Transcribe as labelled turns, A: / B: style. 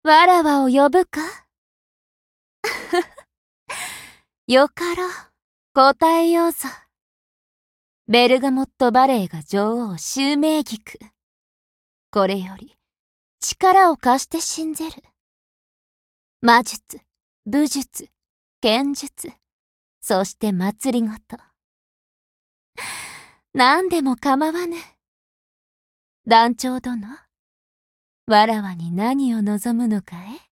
A: わらわを呼ぶかよかろう、答えようぞ。ベルガモットバレエが女王襲名菊。これより、力を貸して信ぜる。魔術、武術、剣術、そして祭りごと。何でも構わぬ。団長殿、わらわに何を望むのかえ？